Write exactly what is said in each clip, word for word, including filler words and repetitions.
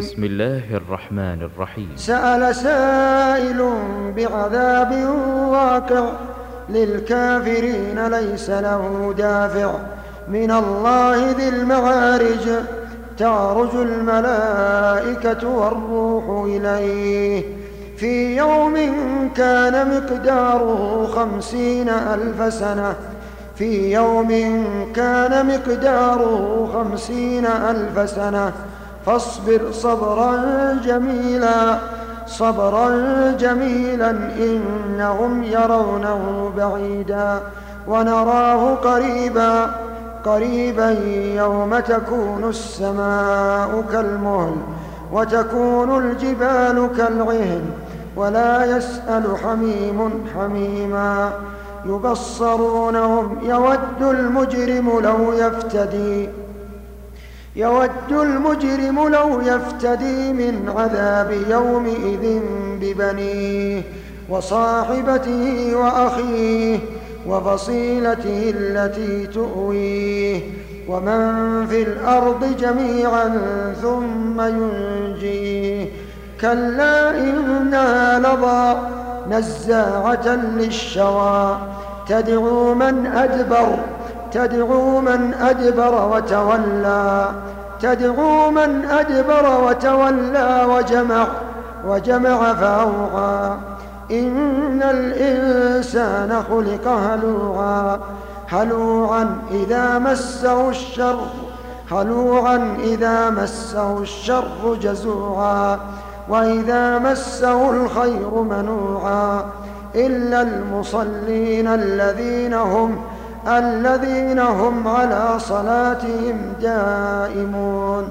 بسم الله الرحمن الرحيم. سأل سائل بعذاب واقع للكافرين ليس له دافع من الله ذي المعارج تعرج الملائكة والروح إليه في يوم كان مقداره خمسين ألف سنة في يوم كان مقداره خمسين ألف سنة فاصبر صبرا جميلا صبرا جميلا إنهم يرونه بعيدا ونراه قريبا قريبا يوم تكون السماء كالمهل وتكون الجبال كالعهن ولا يسأل حميم حميما يبصرونهم يود المجرم لو يفتدي يود المجرم لو يفتدي من عذاب يومئذ ببنيه وصاحبته وأخيه وفصيلته التي تؤويه ومن في الأرض جميعا ثم ينجيه كلا إنها لظى نزاعة للشوى تدعو من أدبر تدعو من أدبر وتولى تدعو من أدبر وتولى وجمع وجمع فأوعى إن الإنسان خلق هلوعا هلوعا إذا مسه الشر هلوعا إذا مسه الشر جزوعا وإذا مسه الخير منوعا إلا المصلين الذين هم الذين هم على صلاتهم دائمون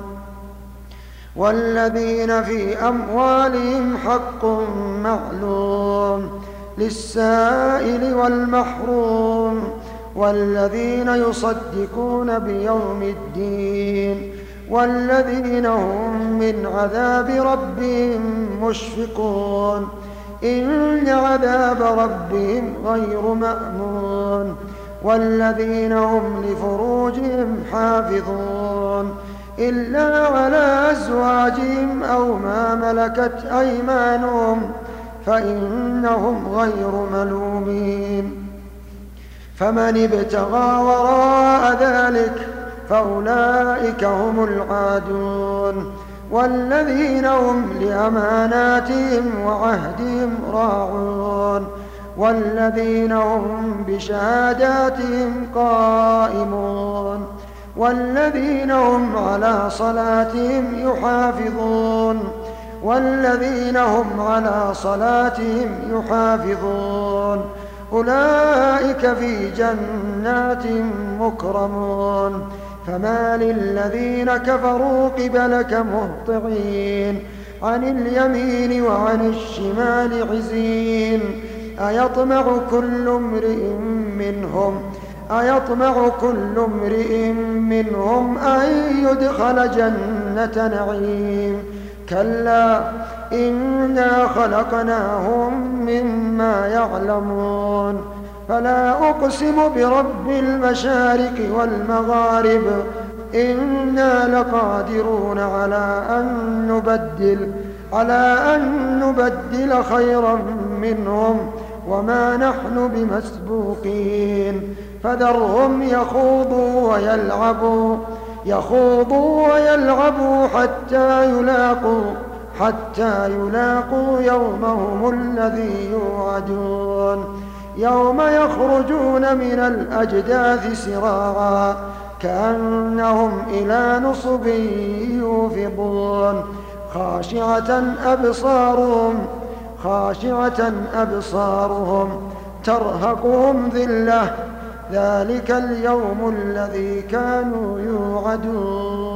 والذين في أموالهم حق معلوم للسائل والمحروم والذين يصدقون بيوم الدين والذين هم من عذاب ربهم مشفقون إن عذاب ربهم غير مأمون والذين هم لفروجهم حافظون إلا على أزواجهم أو ما ملكت أيمانهم فإنهم غير ملومين فمن ابتغى وراء ذلك فأولئك هم العادون والذين هم لأماناتهم وعهدهم راعون والذين هم بشهاداتهم قائمون والذين هم على صلاتهم يحافظون والذين هم على صلاتهم يحافظون أولئك في جنات مكرمون فما للذين كفروا قبلك مهطعين عن اليمين وعن الشمال عزين أيطمع كل امرئ منهم أيطمع كل امرئ منهم أن يدخل جنة نعيم كلا إنا خلقناهم مما يعلمون فلا أقسم برب المشارق والمغارب إنا لقادرون على أن نبدل على أن نبدل خيرا منهم وما نحن بمسبوقين فذرهم يخوضوا ويلعبوا يخوضوا ويلعبوا حتى يلاقوا حتى يلاقوا يومهم الذي يوعدون يوم يخرجون من الأجداث سراعا كأنهم إلى نصب يوفضون خاشعة أبصارهم خاشعة أبصارهم ترهقهم ذلة ذلك اليوم الذي كانوا يوعدون.